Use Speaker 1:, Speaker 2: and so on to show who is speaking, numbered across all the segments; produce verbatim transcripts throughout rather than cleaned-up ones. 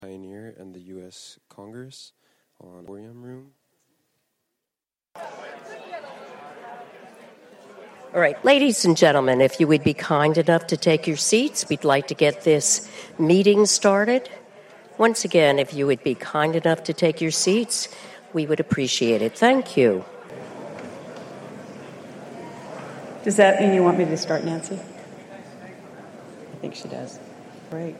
Speaker 1: Pioneer and the U S Congress on Auditorium Room.
Speaker 2: All right, ladies and gentlemen, if you would be kind enough to take your seats, we'd like to get this meeting started. Once again, if you would be kind enough to take your seats, we would appreciate it. Thank you.
Speaker 3: Does that mean you want me to start, Nancy? I think she does. Great.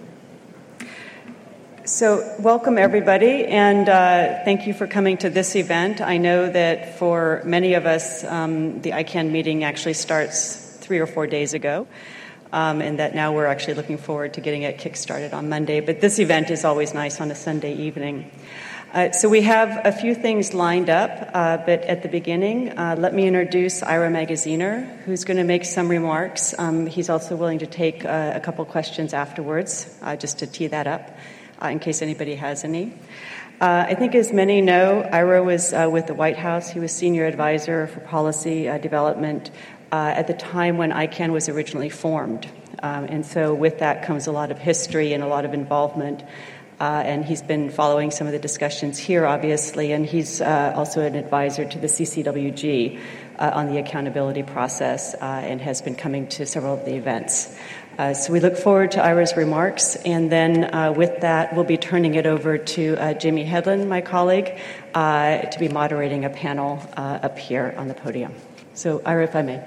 Speaker 3: So welcome, everybody, and uh, thank you for coming to this event. I know that for many of us, um, the I CAN meeting actually starts three or four days ago, um, and that now we're actually looking forward to getting it kick-started on Monday. But this event is always nice on a Sunday evening. Uh, so we have a few things lined up, uh, but at the beginning, uh, let me introduce Ira Magaziner, who's going to make some remarks. Um, he's also willing to take uh, a couple questions afterwards, uh, just to tee that up. Uh, in case anybody has any. Uh, I think as many know, Ira was uh, with the White House. He was senior advisor for policy uh, development uh, at the time when I CAN was originally formed. Um, and so with that comes a lot of history and a lot of involvement. Uh, and he's been following some of the discussions here, obviously, and he's uh, also an advisor to the C C W G uh, on the accountability process uh, and has been coming to several of the events. Uh, so we look forward to Ira's remarks, and then uh, with that, we'll be turning it over to uh, Jamie Hedlund, my colleague, uh, to be moderating a panel uh, up here on the podium. So, Ira, if I may.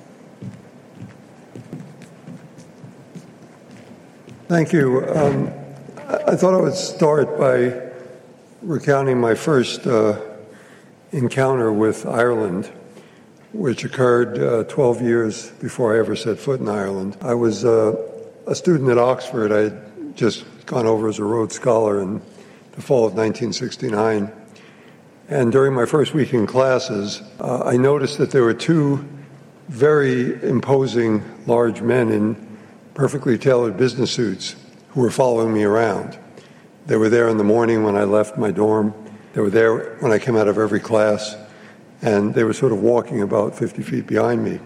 Speaker 4: Thank you. Um, I thought I would start by recounting my first uh, encounter with Ireland, which occurred uh, twelve years before I ever set foot in Ireland. I was uh, a student at Oxford. I had just gone over as a Rhodes Scholar in the fall of nineteen sixty-nine. And during my first week in classes, uh, I noticed that there were two very imposing large men in perfectly tailored business suits who were following me around. They were there in the morning when I left my dorm. They were there when I came out of every class. And they were sort of walking about fifty feet behind me.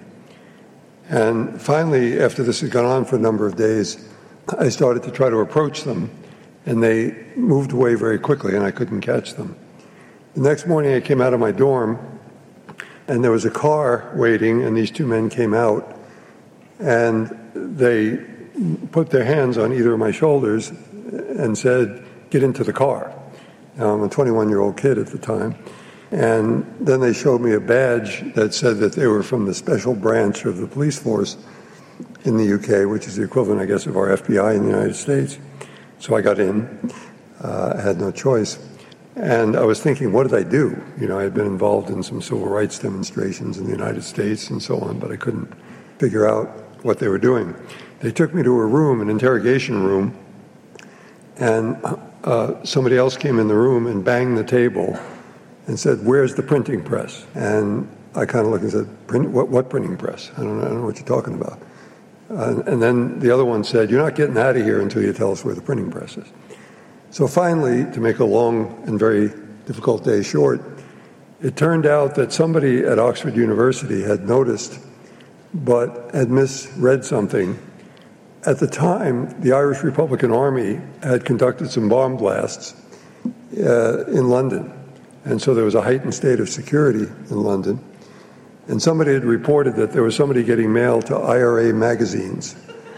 Speaker 4: And finally, after this had gone on for a number of days, I started to try to approach them, and they moved away very quickly, and I couldn't catch them. The next morning, I came out of my dorm, and there was a car waiting, and these two men came out, and they put their hands on either of my shoulders and said, "Get into the car." Now, I'm a twenty-one-year-old kid at the time. And then they showed me a badge that said that they were from the special branch of the police force in the U K, which is the equivalent, I guess, of our F B I in the United States. So I got in. Uh, I had no choice. And I was thinking, what did I do? You know, I had been involved in some civil rights demonstrations in the United States and so on, but I couldn't figure out what they were doing. They took me to a room, an interrogation room, and uh, somebody else came in the room and banged the table and said, "Where's the printing press?" And I kind of looked and said, Print, what, what printing press? I don't, know, I don't know what you're talking about. Uh, and then the other one said, "You're not getting out of here until you tell us where the printing press is." So finally, to make a long and very difficult day short, it turned out that somebody at Oxford University had noticed but had misread something. At the time, the Irish Republican Army had conducted some bomb blasts uh, in London. And so there was a heightened state of security in London. And somebody had reported that there was somebody getting mail to I R A magazines.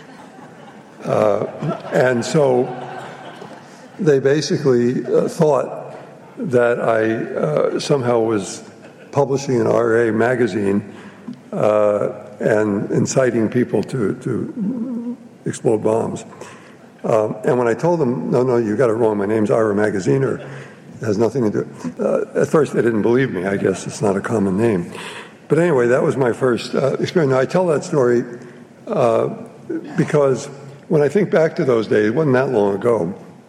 Speaker 4: Uh, and so they basically uh, thought that I uh, somehow was publishing an I R A magazine uh, and inciting people to, to explode bombs. Um, and when I told them, no, no, you got it wrong, my name's Ira Magaziner, it has nothing to do. Uh, at first, they didn't believe me. I guess it's not a common name. But anyway, that was my first uh, experience. Now, I tell that story uh, because when I think back to those days, it wasn't that long ago,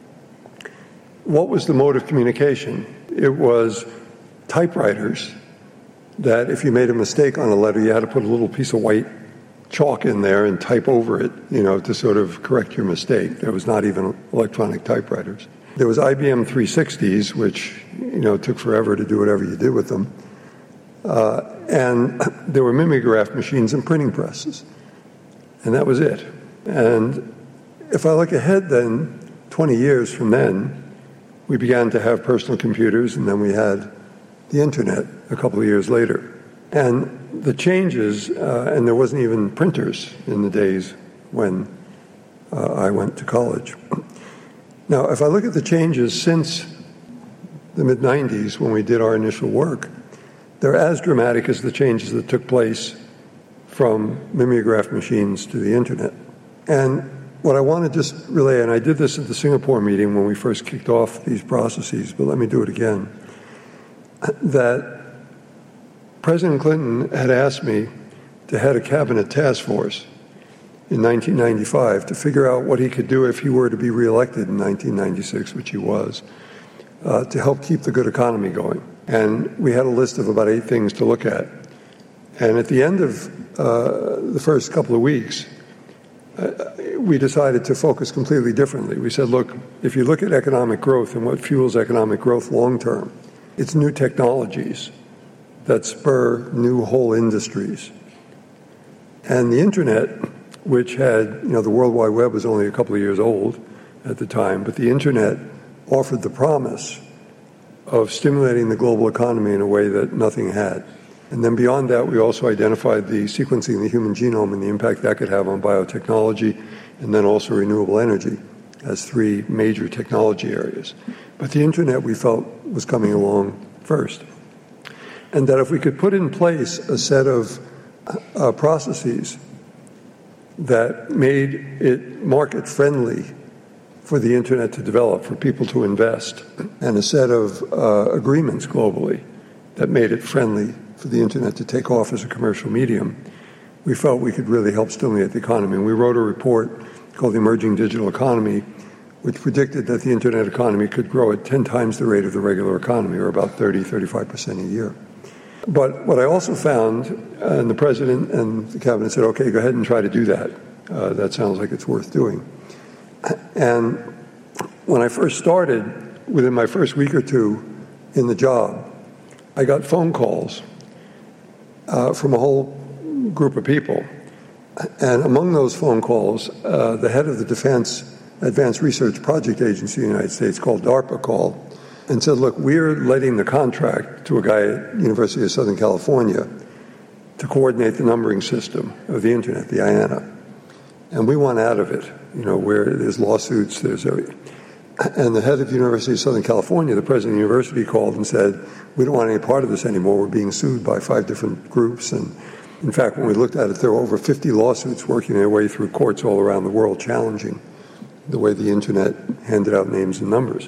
Speaker 4: what was the mode of communication? It was typewriters that if you made a mistake on a letter, you had to put a little piece of white chalk in there and type over it, you know, to sort of correct your mistake. There was not even electronic typewriters. There was I B M three sixties, which, you know, took forever to do whatever you did with them. Uh, and there were mimeograph machines and printing presses. And that was it. And if I look ahead then twenty years from then, we began to have personal computers, and then we had the internet a couple of years later. And the changes, uh, and there wasn't even printers in the days when uh, I went to college. Now, if I look at the changes since the mid nineties when we did our initial work, they're as dramatic as the changes that took place from mimeograph machines to the internet. And what I want to just relay, and I did this at the Singapore meeting when we first kicked off these processes, but let me do it again, that President Clinton had asked me to head a cabinet task force in nineteen ninety-five to figure out what he could do if he were to be reelected in nineteen ninety-six, which he was, uh, to help keep the good economy going. And we had a list of about eight things to look at. And at the end of uh, the first couple of weeks, uh, we decided to focus completely differently. We said, look, if you look at economic growth and what fuels economic growth long term, it's new technologies that spur new whole industries. And the internet, which had, you know, the World Wide Web was only a couple of years old at the time, but the internet offered the promise of stimulating the global economy in a way that nothing had. And then beyond that, we also identified the sequencing of the human genome and the impact that could have on biotechnology, and then also renewable energy as three major technology areas. But the internet, we felt, was coming along first. And that if we could put in place a set of uh, processes that made it market-friendly for the internet to develop, for people to invest, and a set of uh, agreements globally that made it friendly for the internet to take off as a commercial medium, we felt we could really help stimulate the economy. And we wrote a report called The Emerging Digital Economy, which predicted that the internet economy could grow at ten times the rate of the regular economy, or about thirty, thirty-five percent a year. But what I also found, uh, and the president and the cabinet said, okay, go ahead and try to do that. Uh, that sounds like it's worth doing. And when I first started, within my first week or two in the job, I got phone calls uh, from a whole group of people. And among those phone calls, uh, the head of the Defense Advanced Research Project Agency in the United States, called DARPA, called and said, look, we're letting the contract to a guy at University of Southern California to coordinate the numbering system of the internet, the I A N A. And we want out of it, you know, where there's lawsuits, there's everything. And the head of the University of Southern California, the president of the university, called and said, we don't want any part of this anymore. We're being sued by five different groups. And in fact, when we looked at it, there were over fifty lawsuits working their way through courts all around the world challenging the way the internet handed out names and numbers.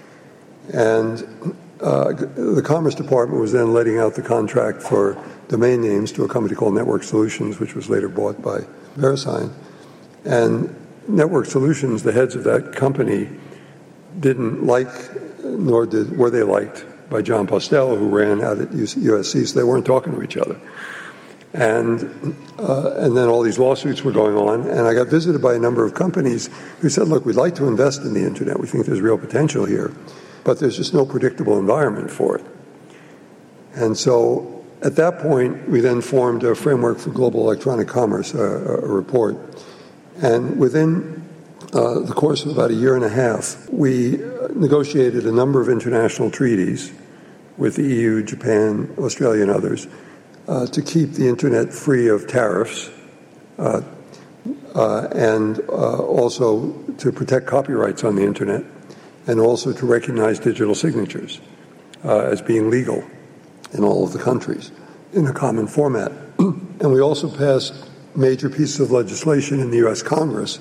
Speaker 4: And uh, the Commerce Department was then letting out the contract for domain names to a company called Network Solutions, which was later bought by VeriSign. And Network Solutions, the heads of that company, didn't like, nor did were they liked by John Postel, who ran out at U S C, so they weren't talking to each other. And uh, and then all these lawsuits were going on, and I got visited by a number of companies who said, look, we'd like to invest in the internet. We think there's real potential here, but there's just no predictable environment for it. And so at that point, we then formed a framework for global electronic commerce, a, a report. And within uh, the course of about a year and a half, we negotiated a number of international treaties with the E U, Japan, Australia, and others uh, to keep the internet free of tariffs uh, uh, and uh, also to protect copyrights on the internet, and also to recognize digital signatures uh, as being legal in all of the countries in a common format. And we also passed major pieces of legislation in the U S Congress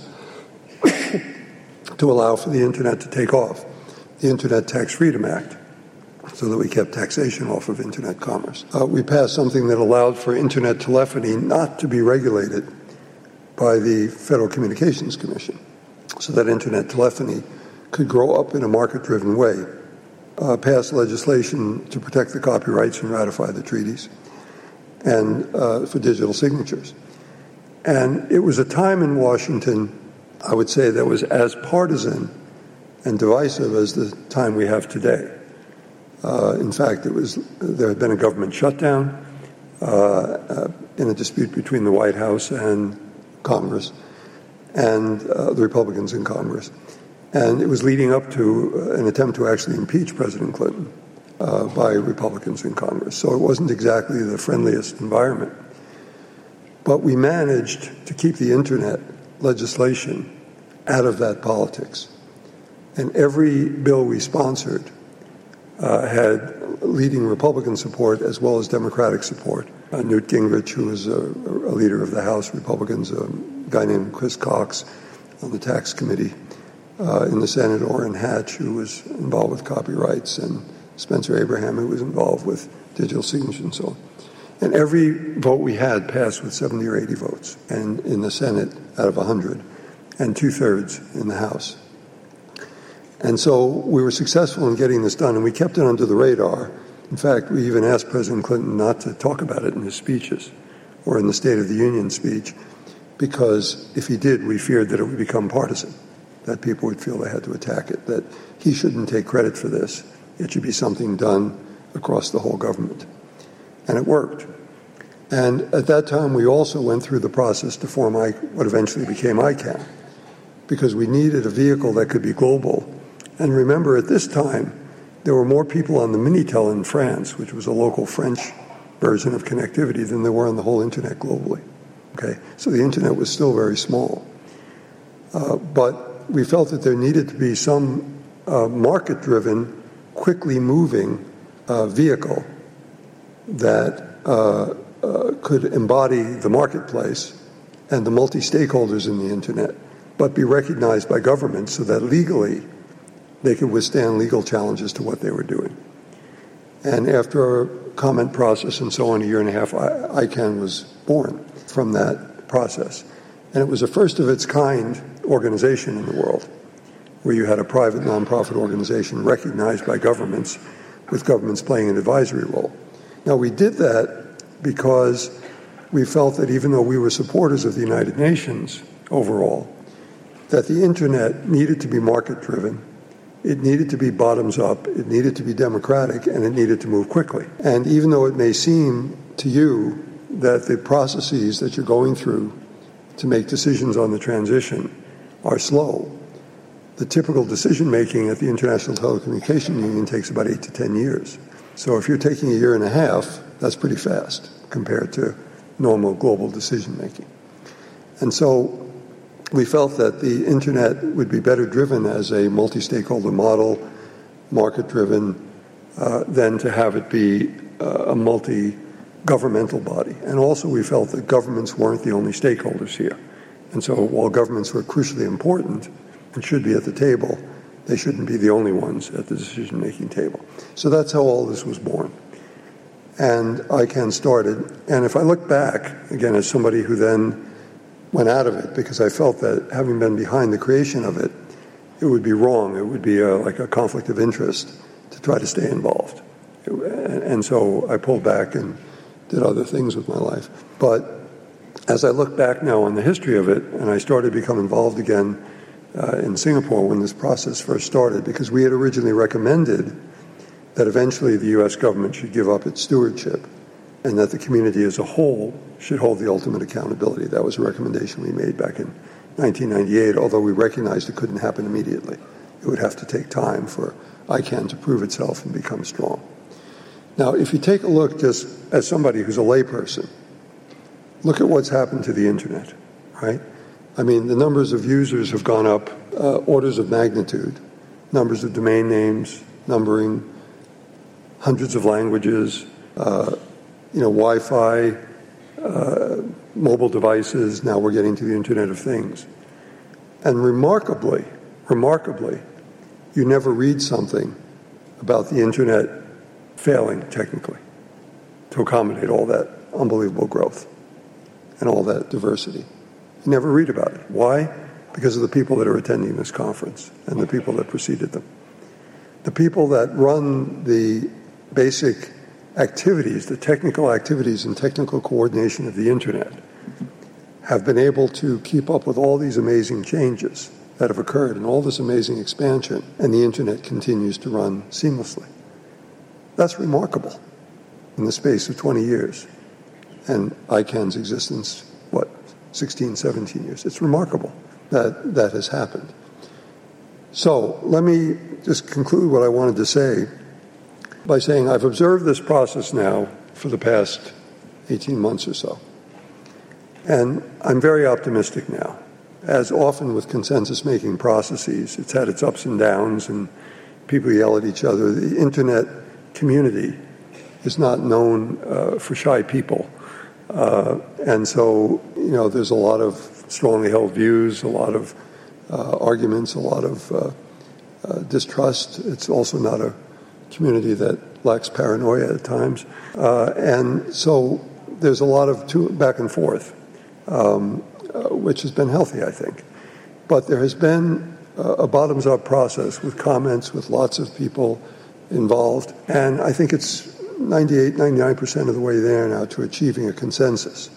Speaker 4: to allow for the internet to take off, the Internet Tax Freedom Act, so that we kept taxation off of internet commerce. Uh, we passed something that allowed for internet telephony not to be regulated by the Federal Communications Commission, so that internet telephony could grow up in a market-driven way, uh, pass legislation to protect the copyrights and ratify the treaties, and uh, for digital signatures. And it was a time in Washington, I would say, that was as partisan and divisive as the time we have today. Uh, in fact, it was there had been a government shutdown uh, uh, in a dispute between the White House and Congress, and uh, the Republicans in Congress. And it was leading up to an attempt to actually impeach President Clinton uh, by Republicans in Congress. So it wasn't exactly the friendliest environment. But we managed to keep the Internet legislation out of that politics. And every bill we sponsored uh, had leading Republican support as well as Democratic support. Uh, Newt Gingrich, who was a, a leader of the House Republicans, a guy named Chris Cox on the tax committee. Uh, in the Senate, Orrin Hatch, who was involved with copyrights, and Spencer Abraham, who was involved with digital signatures and so on. And every vote we had passed with seventy or eighty votes, and in the Senate out of one hundred, and two-thirds in the House. And so we were successful in getting this done, and we kept it under the radar. In fact, we even asked President Clinton not to talk about it in his speeches or in the State of the Union speech, because if he did, we feared that it would become partisan, that people would feel they had to attack it, that he shouldn't take credit for this. It should be something done across the whole government. And it worked. And at that time, we also went through the process to form I, what eventually became I CANN, because we needed a vehicle that could be global. And remember, at this time, there were more people on the Minitel in France, which was a local French version of connectivity, than there were on the whole Internet globally. Okay? So the Internet was still very small. Uh, but we felt that there needed to be some uh, market-driven, quickly moving uh, vehicle that uh, uh, could embody the marketplace and the multi-stakeholders in the Internet, but be recognized by governments so that legally they could withstand legal challenges to what they were doing. And after a comment process and so on, a year and a half, I CANN was born from that process. And it was a first of its kind organization in the world, where you had a private nonprofit organization recognized by governments, with governments playing an advisory role. Now, we did that because we felt that even though we were supporters of the United Nations overall, that the Internet needed to be market-driven, it needed to be bottoms-up, it needed to be democratic, and it needed to move quickly. And even though it may seem to you that the processes that you're going through to make decisions on the transition are slow, the typical decision-making at the International Telecommunication Union takes about eight to ten years. So if you're taking a year and a half, that's pretty fast compared to normal global decision-making. And so we felt that the Internet would be better driven as a multi-stakeholder model, market-driven, uh, than to have it be uh, a multi-governmental body. And also we felt that governments weren't the only stakeholders here. And so while governments were crucially important and should be at the table, they shouldn't be the only ones at the decision-making table. So that's how all this was born. And I CANN started. And if I look back, again, as somebody who then went out of it, because I felt that having been behind the creation of it, it would be wrong. It would be a, like a conflict of interest to try to stay involved. And so I pulled back and did other things with my life. But as I look back now on the history of it, and I started to become involved again uh, in Singapore when this process first started, because we had originally recommended that eventually the U S government should give up its stewardship and that the community as a whole should hold the ultimate accountability. That was a recommendation we made back in nineteen ninety-eight, although we recognized it couldn't happen immediately. It would have to take time for I CANN to prove itself and become strong. Now, if you take a look just as somebody who's a layperson, look at what's happened to the Internet, right? I mean, the numbers of users have gone up uh, orders of magnitude, numbers of domain names, numbering, hundreds of languages, uh, you know, Wi-Fi, uh, mobile devices. Now we're getting to the Internet of Things. And remarkably, remarkably, you never read something about the Internet failing technically to accommodate all that unbelievable growth and all that diversity. You never read about it. Why? Because of the people that are attending this conference and the people that preceded them. The people that run the basic activities, the technical activities and technical coordination of the Internet have been able to keep up with all these amazing changes that have occurred and all this amazing expansion, and the Internet continues to run seamlessly. That's remarkable in the space of twenty years. And I CANN's existence, what, sixteen, seventeen years. It's remarkable that that has happened. So let me just conclude what I wanted to say by saying I've observed this process now for the past eighteen months or so. And I'm very optimistic now. As often with consensus-making processes, it's had its ups and downs, and people yell at each other. The Internet community is not known uh, for shy people. Uh, and so, you know, there's a lot of strongly held views, a lot of uh, arguments, a lot of uh, uh, distrust. It's also not a community that lacks paranoia at times. Uh, and so there's a lot of two, back and forth, um, uh, which has been healthy, I think. But there has been uh, a bottoms-up process with comments, with lots of people involved. And I think it's ninety-eight, ninety-nine percent of the way there now to achieving a consensus.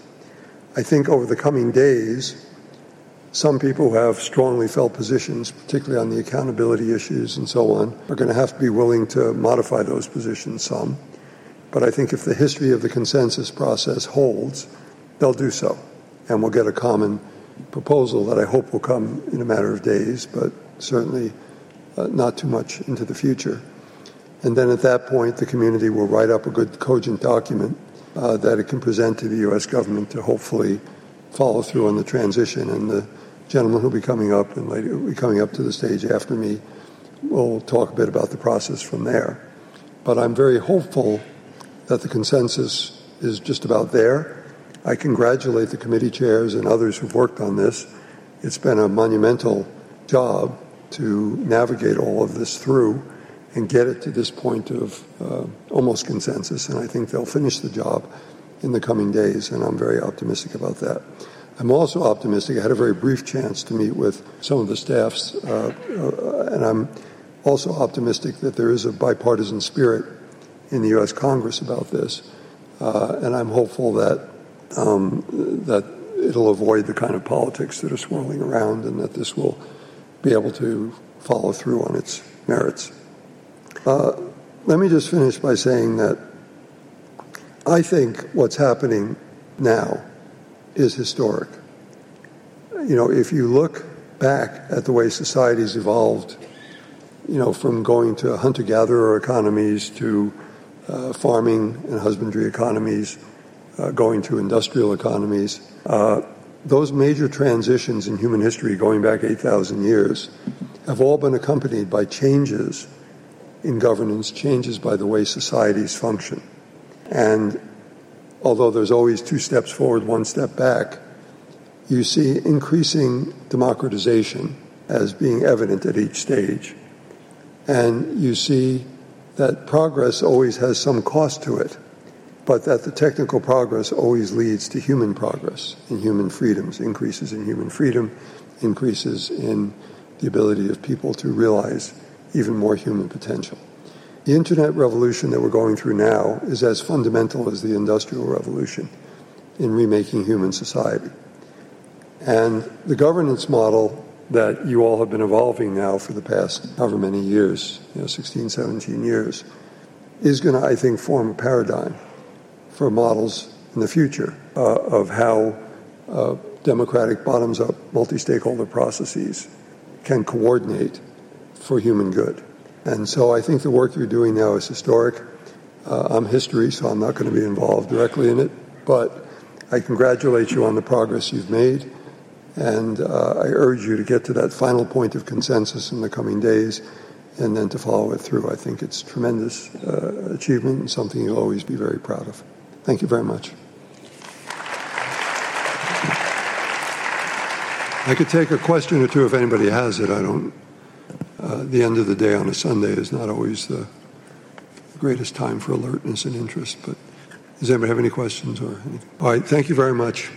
Speaker 4: I think over the coming days, some people who have strongly felt positions, particularly on the accountability issues and so on, are going to have to be willing to modify those positions some. But I think if the history of the consensus process holds, they'll do so. And we'll get a common proposal that I hope will come in a matter of days, but certainly uh, not too much into the future. And then at that point, the community will write up a good, cogent document uh, that it can present to the U S government to hopefully follow through on the transition. And the gentleman who will be coming up and later will be coming up to the stage after me will talk a bit about the process from there. But I'm very hopeful that the consensus is just about there. I congratulate the committee chairs and others who've worked on this. It's been a monumental job to navigate all of this through and get it to this point of uh, almost consensus. And I think they'll finish the job in the coming days, and I'm very optimistic about that. I'm also optimistic. I had a very brief chance to meet with some of the staffs, uh, uh, and I'm also optimistic that there is a bipartisan spirit in the U S Congress about this. Uh, and I'm hopeful that um, that it'll avoid the kind of politics that are swirling around, and that this will be able to follow through on its merits. Uh, let me just finish by saying that I think what's happening now is historic. You know, if you look back at the way society's evolved, you know, from going to hunter-gatherer economies to uh, farming and husbandry economies, uh, going to industrial economies, uh, those major transitions in human history going back eight thousand years have all been accompanied by changes in governance, changes by the way societies function. And although there's always two steps forward, one step back, you see increasing democratization as being evident at each stage. And you see that progress always has some cost to it, but that the technical progress always leads to human progress and human freedoms, increases in human freedom, increases in the ability of people to realize even more human potential. The Internet revolution that we're going through now is as fundamental as the Industrial Revolution in remaking human society. And the governance model that you all have been evolving now for the past however many years, you know, sixteen, seventeen years, is going to, I think, form a paradigm for models in the future uh, of how uh, democratic bottoms-up multi-stakeholder processes can coordinate for human good. And so I think the work you're doing now is historic. Uh, I'm history, so I'm not going to be involved directly in it, but I congratulate you on the progress you've made, and uh, I urge you to get to that final point of consensus in the coming days and then to follow it through. I think it's tremendous uh, achievement and something you'll always be very proud of. Thank you very much. I could take a question or two if anybody has it. I don't. Uh, the end of the day on a Sunday is not always the greatest time for alertness and interest, but does anybody have any questions or anything? All right, thank you very much.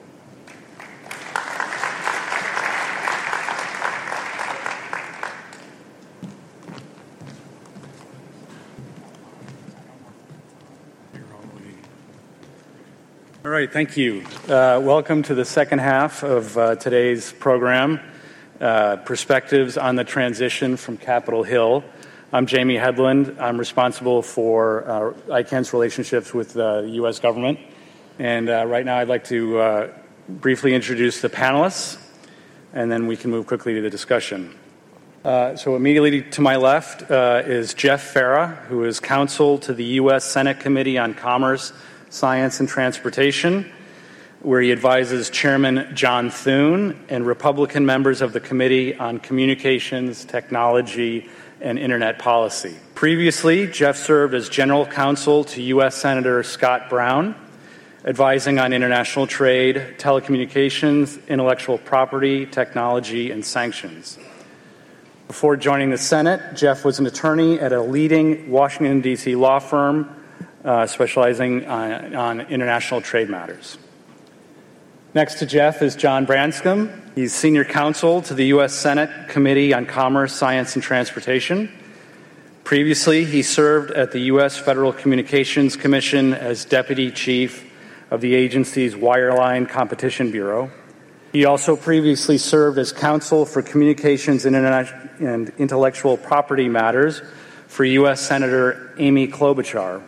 Speaker 5: All right, thank you. Uh, welcome to the second half of uh, today's program. Uh, perspectives on the transition from Capitol Hill. I'm Jamie Hedlund. I'm responsible for uh, I CAN's relationships with the U S government. And uh, right now I'd like to uh, briefly introduce the panelists, and then we can move quickly to the discussion. Uh, so immediately to my left uh, is Jeff Farah, who is counsel to the U S Senate Committee on Commerce, Science, and Transportation, where he advises Chairman John Thune and Republican members of the Committee on Communications, Technology, and Internet Policy. Previously, Jeff served as general counsel to U S Senator Scott Brown, advising on international trade, telecommunications, intellectual property, technology, and sanctions. Before joining the Senate, Jeff was an attorney at a leading Washington, D C law firm uh, specializing on, on international trade matters. Next to Jeff is John Branscombe. He's senior counsel to the U S Senate Committee on Commerce, Science, and Transportation. Previously, he served at the U S Federal Communications Commission as deputy chief of the agency's Wireline Competition Bureau. He also previously served as counsel for communications and, and intellectual property matters for U S Senator Amy Klobuchar.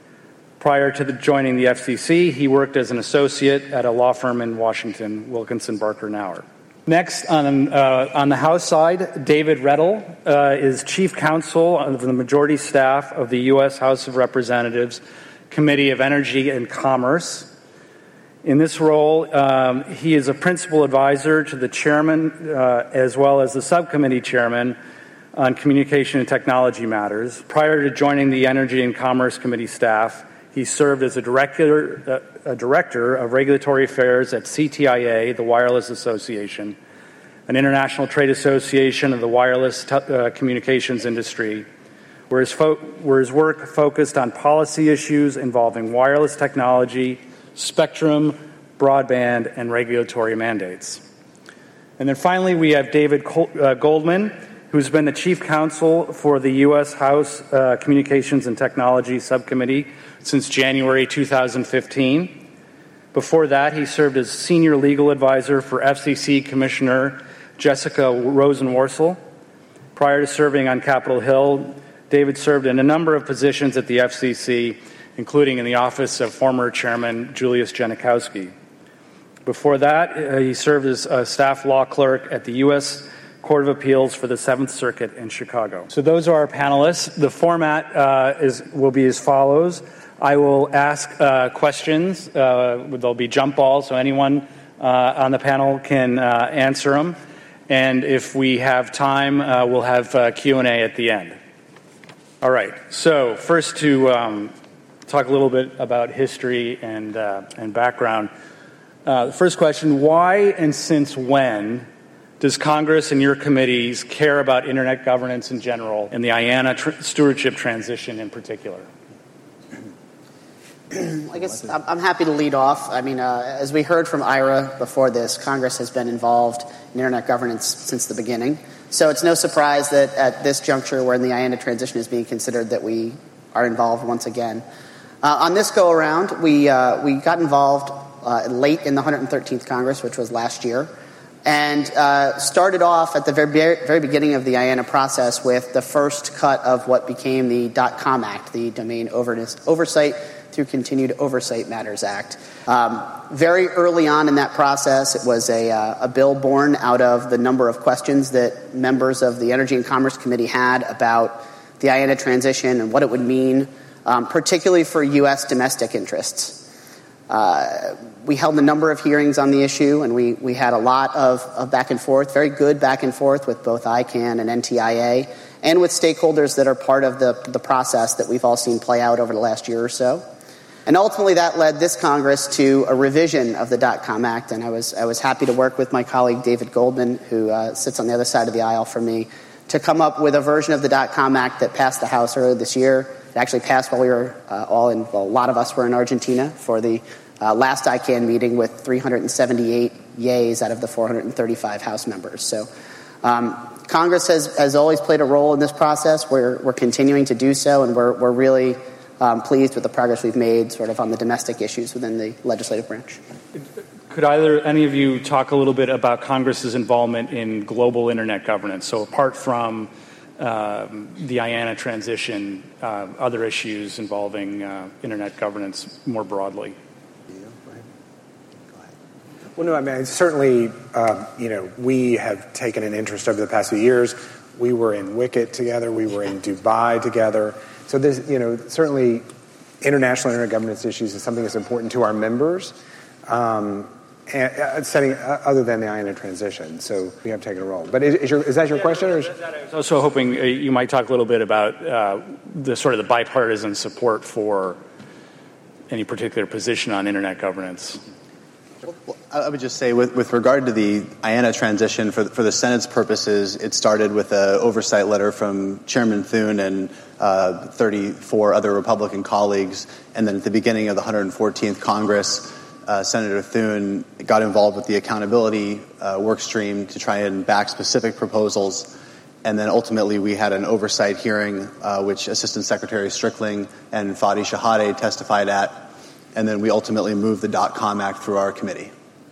Speaker 5: Prior to the joining the F C C, he worked as an associate at a law firm in Washington, Wilkinson, Barker, Nauer. Next, on, uh, on the House side, David Rettel uh, is chief counsel of the majority staff of the U S House of Representatives Committee of Energy and Commerce. In this role, um, he is a principal advisor to the chairman uh, as well as the subcommittee chairman on communication and technology matters. Prior to joining the Energy and Commerce Committee staff, he served as a director, uh, a director of regulatory affairs at C T I A, the Wireless Association, an international trade association of the wireless te- uh, communications industry, where his, fo- where his work focused on policy issues involving wireless technology, spectrum, broadband, and regulatory mandates. And then finally, we have David Col- uh, Goldman, who's been the chief counsel for the U S House uh, Communications and Technology Subcommittee since January two thousand fifteen. Before that, he served as senior legal advisor for F C C Commissioner Jessica Rosenworcel. Prior to serving on Capitol Hill, David served in a number of positions at the F C C, including in the office of former chairman Julius Genachowski. Before that, uh, he served as a staff law clerk at the U S Court of Appeals for the Seventh Circuit in Chicago. So those are our panelists. The format uh, is will be as follows. I will ask uh, questions. Uh, there'll be jump balls, so anyone uh, on the panel can uh, answer them. And if we have time, uh, we'll have uh, Q and A at the end. All right. So first to um, talk a little bit about history and, uh, and background. Uh, the first question, why and since when does Congress and your committees care about Internet governance in general and the I A N A tr- stewardship transition in particular?
Speaker 6: I guess I'm happy to lead off. I mean, uh, as we heard from Ira before this, Congress has been involved in Internet governance since the beginning. So it's no surprise that at this juncture, when the I A N A transition is being considered, that we are involved once again. Uh, on this go-around, we uh, we got involved uh, late in the one hundred thirteenth Congress, which was last year, and uh, started off at the very, very beginning of the I A N A process with the first cut of what became the .com Act, the Domain Oversight through Continued Oversight Matters Act. Um, very early on in that process, it was a, uh, a bill born out of the number of questions that members of the Energy and Commerce Committee had about the I A N A transition and what it would mean, um, particularly for U S domestic interests. Uh, we held a number of hearings on the issue, and we, we had a lot of, of back and forth, very good back and forth with both I CANN and N T I A, and with stakeholders that are part of the, the process that we've all seen play out over the last year or so. And ultimately, that led this Congress to a revision of the .com Act, and I was I was happy to work with my colleague David Goldman, who uh, sits on the other side of the aisle from me, to come up with a version of the .com Act that passed the House earlier this year. It actually passed while we were uh, all in, well, a lot of us were in Argentina for the uh, last I CANN meeting with three hundred seventy-eight yays out of the four hundred thirty-five House members. So um, Congress has, has always played a role in this process. We're, we're continuing to do so, and we're, we're really Um, pleased with the progress we've made sort of on the domestic issues within the legislative branch.
Speaker 5: Could either any of you talk a little bit about Congress's involvement in global Internet governance? So apart from um, the I A N A transition, uh, other issues involving uh, Internet governance more broadly?
Speaker 7: Well, no, I mean, certainly, um, you know, we have taken an interest over the past few years We were in Wicked together. We were in Dubai together. So this, you know, certainly international internet governance issues is something that's important to our members, um, and, uh, setting uh, other than the I A N A transition. So we have taken a role. But is, is, your, is that your yeah, question? Or is,
Speaker 5: I was also hoping uh, you might talk a little bit about uh, the sort of the bipartisan support for any particular position on internet governance.
Speaker 8: Well, I would just say with, with regard to the I A N A transition, for, for the Senate's purposes, it started with an oversight letter from Chairman Thune and uh, thirty-four other Republican colleagues. And then at the beginning of the one hundred fourteenth Congress, uh, Senator Thune got involved with the accountability uh, work stream to try and back specific proposals. And then ultimately we had an oversight hearing, uh, which Assistant Secretary Strickling and Fadi Shahade testified at. And then we ultimately moved the dot-com Act through our committee.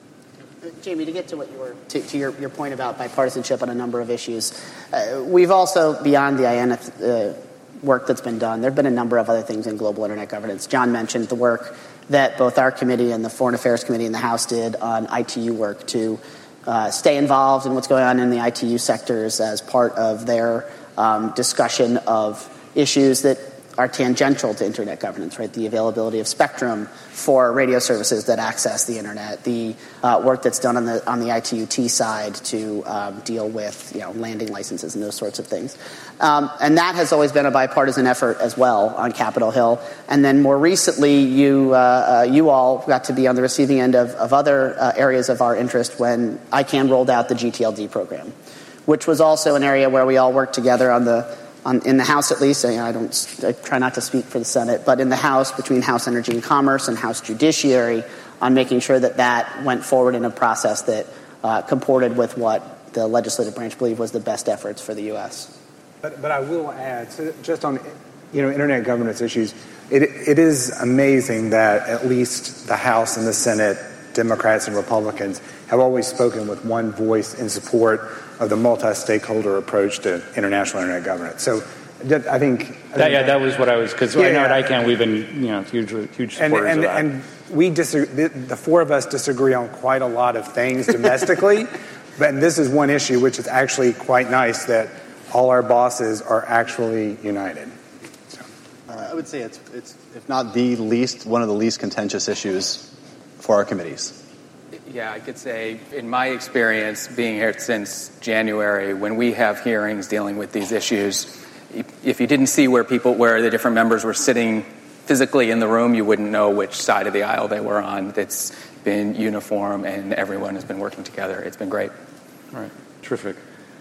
Speaker 6: Jamie, to get to what you were to, to your, your point about bipartisanship on a number of issues, uh, we've also, beyond the I A N A uh, work that's been done, there have been a number of other things in global internet governance. John mentioned the work that both our committee and the Foreign Affairs Committee in the House did on I T U work to uh, stay involved in what's going on in the I T U sectors as part of their um, discussion of issues that are tangential to internet governance, right? The availability of spectrum for radio services that access the internet, the uh, work that's done on the on the I T U T side to um, deal with, you know, landing licenses and those sorts of things. Um, and that has always been a bipartisan effort as well on Capitol Hill. And then more recently, you uh, uh, you all got to be on the receiving end of, of other uh, areas of our interest when I CANN rolled out the G T L D program, which was also an area where we all worked together on the On, in the House, at least. I don't. I try not to speak for the Senate, but in the House, between House Energy and Commerce and House Judiciary, on making sure that that went forward in a process that uh, comported with what the legislative branch believed was the best efforts for the U S.
Speaker 7: But, but I will add, so just on, you know, internet governance issues, it, it is amazing that at least the House and the Senate, Democrats and Republicans, have always spoken with one voice in support of the multi-stakeholder approach to international internet governance. So I think... I think
Speaker 5: that, yeah, that was what I was... Because
Speaker 7: yeah,
Speaker 5: I know
Speaker 7: yeah.
Speaker 5: at I CANN we've been, you know, huge, huge supporters
Speaker 7: and, and,
Speaker 5: of that.
Speaker 7: And we disagree, the, the four of us disagree on quite a lot of things domestically, but this is one issue which is actually quite nice that all our bosses are actually united. So.
Speaker 8: Uh, I would say it's, it's, if not the least, one of the least contentious issues for our committees.
Speaker 9: Yeah, I could say, in my experience, being here since January, when we have hearings dealing with these issues, if you didn't see where people, where the different members were sitting physically in the room, you wouldn't know which side of the aisle they were on. It's been uniform, and everyone has been working together. It's been great.
Speaker 5: All right, terrific.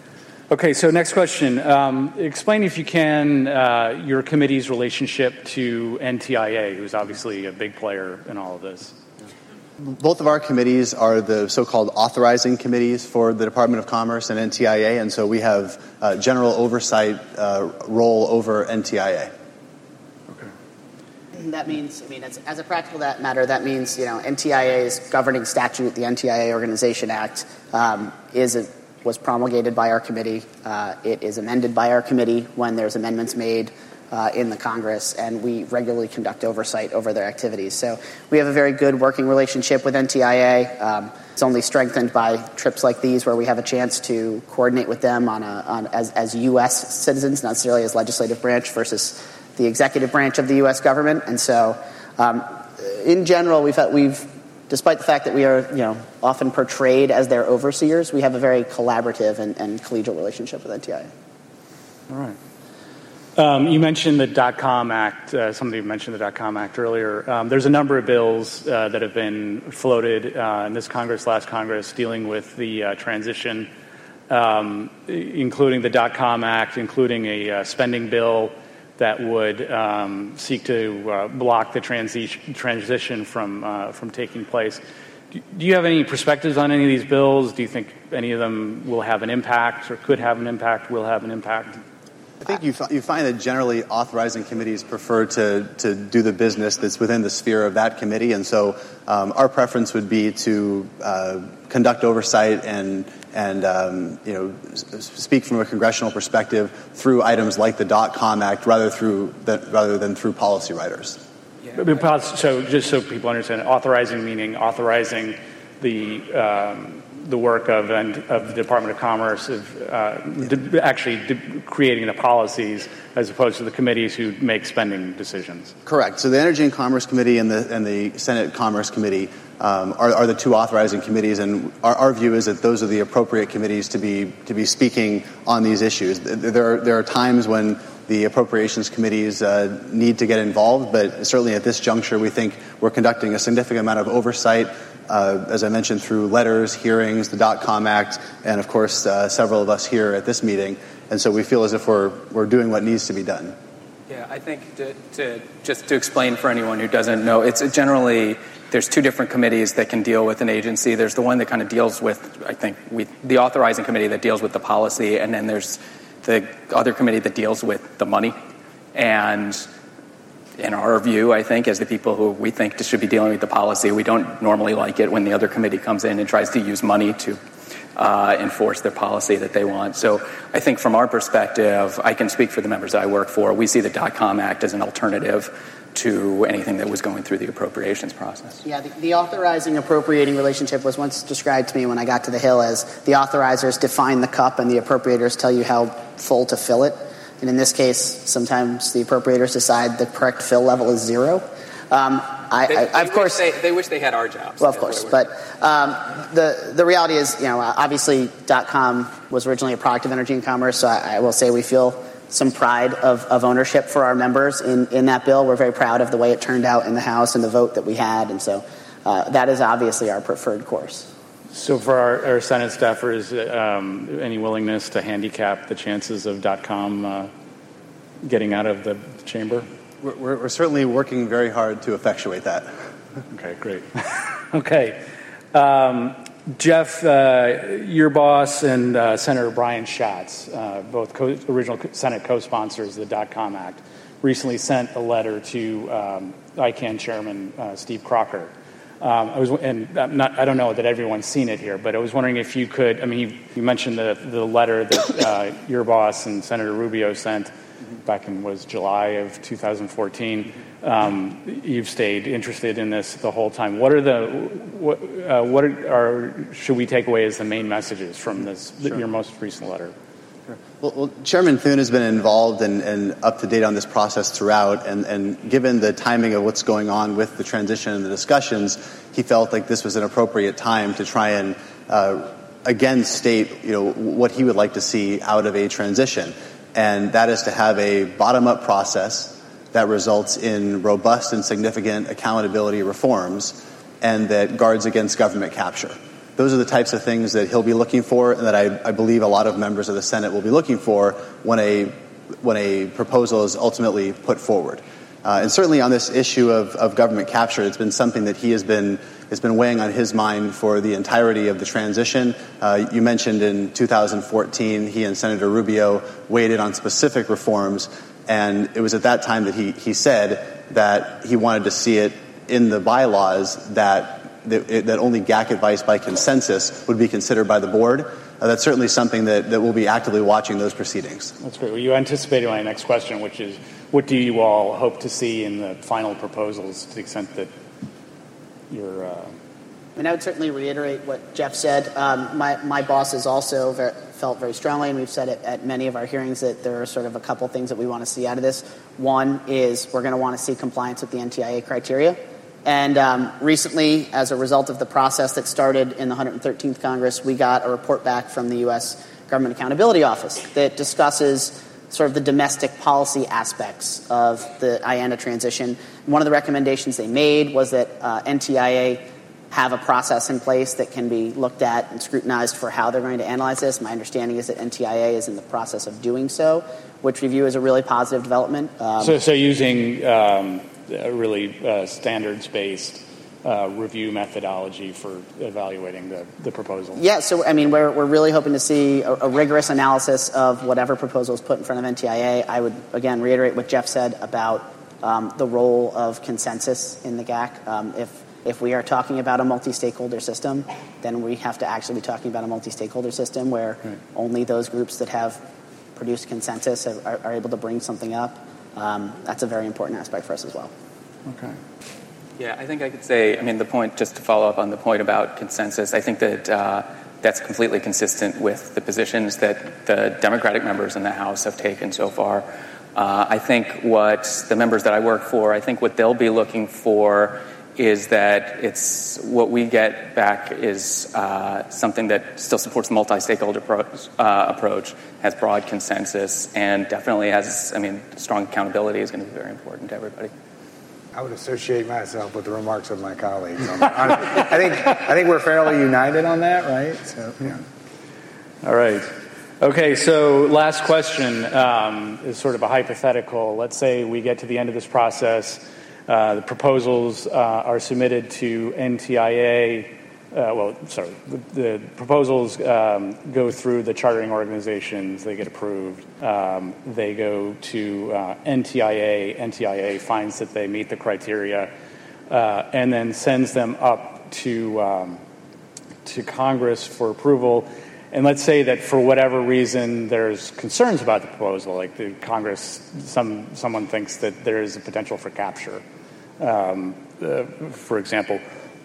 Speaker 5: Okay, so next question. Um, explain, if you can, uh, your committee's relationship to N T I A, who's obviously a big player in all of this.
Speaker 8: Both of our committees are the so-called authorizing committees for the Department of Commerce and N T I A, and so we have uh, general oversight uh, role over N T I A.
Speaker 5: Okay.
Speaker 6: That means, I mean, as, as a practical that matter, that means, you know, N T I A's governing statute, the N T I A Organization Act, um, is a, was promulgated by our committee. Uh, it is amended by our committee when there's amendments made Uh, in the Congress, and we regularly conduct oversight over their activities. So we have a very good working relationship with N T I A. Um, it's only strengthened by trips like these where we have a chance to coordinate with them on, a, on as, as U S citizens, not necessarily as legislative branch versus the executive branch of the U S government. And so um, in general, we've, had, we've despite the fact that we are, you know, often portrayed as their overseers, we have a very collaborative and, and collegial relationship with N T I A.
Speaker 5: All right. Um, you mentioned the dot-com Act. Uh, somebody mentioned the dot-com Act earlier. Um, there's a number of bills uh, that have been floated uh, in this Congress, last Congress, dealing with the uh, transition, um, including the dot-com Act, including a uh, spending bill that would um, seek to uh, block the transi- transition from uh, from taking place. Do, do you have any perspectives on any of these bills? Do you think any of them will have an impact, or could have an impact, will have an impact?
Speaker 8: I think you, f- you find that generally authorizing committees prefer to, to do the business that's within the sphere of that committee, and so um, our preference would be to uh, conduct oversight and and um, you know s- speak from a congressional perspective through items like the dot-com Act, rather through that, rather than through policy writers.
Speaker 5: Yeah. So just so people understand, authorizing meaning authorizing the um, the work of and of the Department of Commerce of uh, de- actually de- creating the policies as opposed to the committees who make spending decisions.
Speaker 8: Correct. So the Energy and Commerce Committee and the and the Senate Commerce Committee um, are, are the two authorizing committees, and our, our view is that those are the appropriate committees to be to be speaking on these issues. There are, there are times when the appropriations committees uh, need to get involved, but certainly at this juncture, we think we're conducting a significant amount of oversight. Uh, as I mentioned, through letters, hearings, the Dot-Com Act, and of course, uh, several of us here at this meeting. And so we feel as if we're we're doing what needs to be done.
Speaker 9: Yeah, I think to, to just to explain for anyone who doesn't know, it's generally there's two different committees that can deal with an agency. There's the one that kind of deals with, I think, we, the authorizing committee that deals with the policy, and then there's the other committee that deals with the money. And in our view, I think, as the people who we think should be dealing with the policy, we don't normally like it when the other committee comes in and tries to use money to uh, enforce their policy that they want. So I think from our perspective, I can speak for the members that I work for, we see the Dot-Com Act as an alternative to anything that was going through the appropriations process.
Speaker 6: Yeah, the, the authorizing appropriating relationship was once described to me when I got to the Hill as the authorizers define the cup and the appropriators tell you how full to fill it. And in this case, sometimes the appropriators decide the correct fill level is zero. Um, I,
Speaker 9: they,
Speaker 6: I,
Speaker 9: they
Speaker 6: of course,
Speaker 9: they, they wish they had our jobs.
Speaker 6: Well, of course, but um, the the reality is, you know, obviously, .com was originally a product of Energy and Commerce. So I, I will say we feel some pride of, of ownership for our members in, in that bill. We're very proud of the way it turned out in the House and the vote that we had, and so uh, that is obviously our preferred course.
Speaker 5: So for our, our Senate staffers, um, any willingness to handicap the chances of .com uh, getting out of the chamber?
Speaker 8: We're, we're certainly working very hard to effectuate that.
Speaker 5: Okay, great. Okay. Um, Jeff, uh, your boss and uh, Senator Brian Schatz, uh, both co- original Senate co-sponsors of the Dot-Com Act, recently sent a letter to um, I CAN Chairman uh, Steve Crocker. Um, I was, and I'm not, I don't know that everyone's seen it here, but I was wondering if you could. I mean, you, you mentioned the the letter that uh, your boss and Senator Rubio sent back in was July of two thousand fourteen. Um, you've stayed interested in this the whole time. What are the what uh, what are, are should we take away as the main messages from this sure. your most recent letter?
Speaker 8: Well, well, Chairman Thune has been involved and, and up to date on this process throughout, and, and given the timing of what's going on with the transition and the discussions, he felt like this was an appropriate time to try and uh, again state, you know, what he would like to see out of a transition, and that is to have a bottom-up process that results in robust and significant accountability reforms and that guards against government capture. Those are the types of things that he'll be looking for and that I, I believe a lot of members of the Senate will be looking for when a when a proposal is ultimately put forward. Uh, and certainly on this issue of, of government capture, it's been something that he has been has been weighing on his mind for the entirety of the transition. Uh, you mentioned in two thousand fourteen, he and Senator Rubio weighed in on specific reforms, and it was at that time that he, he said that he wanted to see it in the bylaws that That, that only G A C advice by consensus would be considered by the board. Uh, that's certainly something that, that we'll be actively watching those proceedings.
Speaker 5: That's great. Well, you anticipated my next question, which is, what do you all hope to see in the final proposals to the extent that you're... Uh...
Speaker 6: And I would certainly reiterate what Jeff said. Um, my, my boss has also very, felt very strongly, and we've said it at many of our hearings, that there are sort of a couple things that we want to see out of this. One is we're going to want to see compliance with the N T I A criteria. And um, recently, as a result of the process that started in the one hundred thirteenth Congress, we got a report back from the U S Government Accountability Office that discusses sort of the domestic policy aspects of the I A N A transition. One of the recommendations they made was that uh, N T I A have a process in place that can be looked at and scrutinized for how they're going to analyze this. My understanding is that N T I A is in the process of doing so, which we view as a really positive development. Um,
Speaker 5: so, so using... Um a really uh, standards-based uh, review methodology for evaluating the, the proposal.
Speaker 6: Yeah, so, I mean, we're, we're really hoping to see a, a rigorous analysis of whatever proposal is put in front of N T I A. I would, again, reiterate what Jeff said about um, the role of consensus in the G A C. Um, if, if we are talking about a multi-stakeholder system, then we have to actually be talking about a multi-stakeholder system where right. only those groups that have produced consensus are, are able to bring something up. Um, that's a very important aspect for us as well.
Speaker 5: Okay.
Speaker 9: Yeah, I think I could say, I mean, the point, just to follow up on the point about consensus, I think that uh, that's completely consistent with the positions that the Democratic members in the House have taken so far. Uh, I think what the members that I work for, I think what they'll be looking for is that it's what we get back is uh, something that still supports the multi-stakeholder pro- uh, approach, has broad consensus, and definitely has, I mean, strong accountability is going to be very important to everybody.
Speaker 7: I would associate myself with the remarks of my colleagues. On that. I think I think we're fairly united on that, right? So, yeah.
Speaker 5: All right. Okay, so last question um, is sort of a hypothetical. Let's say we get to the end of this process. Uh, the proposals uh, are submitted to N T I A. Uh, well, sorry, the, the proposals um, go through the chartering organizations. They get approved. Um, they go to uh, N T I A. N T I A finds that they meet the criteria uh, and then sends them up to um, to Congress for approval. And let's say that for whatever reason there's concerns about the proposal, like the Congress, some someone thinks that there is a potential for capture, um, uh, for example.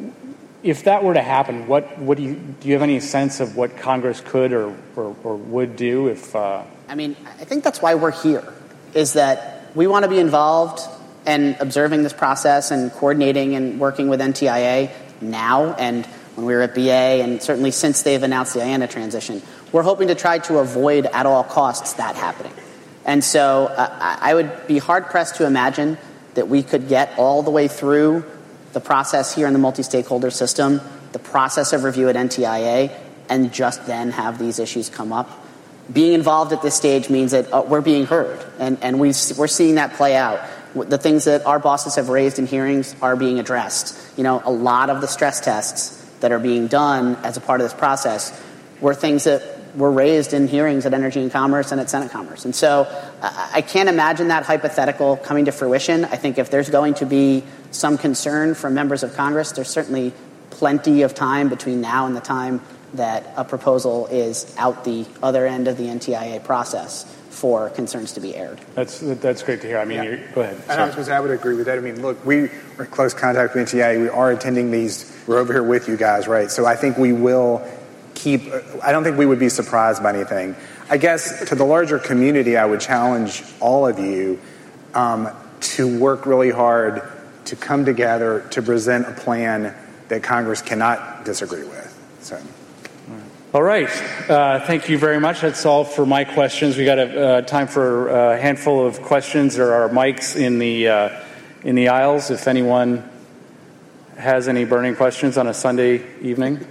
Speaker 5: If that were to happen, what, what do you do? You have any sense of what Congress could or, or, or would do if? Uh...
Speaker 6: I mean, I think that's why we're here. Is that we want to be involved and observing this process and coordinating and working with N T I A now, and when we were at B A, and certainly since they've announced the I A N A transition, we're hoping to try to avoid at all costs that happening. And so uh, I would be hard pressed to imagine that we could get all the way through the process here in the multi-stakeholder system, the process of review at N T I A, and just then have these issues come up. Being involved at this stage means that uh, we're being heard, and, and we, we're seeing that play out. The things that our bosses have raised in hearings are being addressed. You know, a lot of the stress tests that are being done as a part of this process were things that were raised in hearings at Energy and Commerce and at Senate Commerce. And so uh, I can't imagine that hypothetical coming to fruition. I think if there's going to be some concern from members of Congress, there's certainly plenty of time between now and the time that a proposal is out the other end of the N T I A process for concerns to be aired.
Speaker 5: That's that's great to hear. I mean,
Speaker 7: yeah.
Speaker 5: you're, go ahead.
Speaker 7: And I was going to say, I would agree with that. I mean, look, we are in close contact with N T I A. We are attending these. We're over here with you guys, right? So I think we will keep, I don't think we would be surprised by anything. I guess to the larger community, I would challenge all of you um, to work really hard to come together to present a plan that Congress cannot disagree with. So.
Speaker 5: All right. Uh, thank you very much. That's all for my questions. We got a, uh, time for a handful of questions. There are mics in the uh, in the aisles. If anyone has any burning questions on a Sunday evening.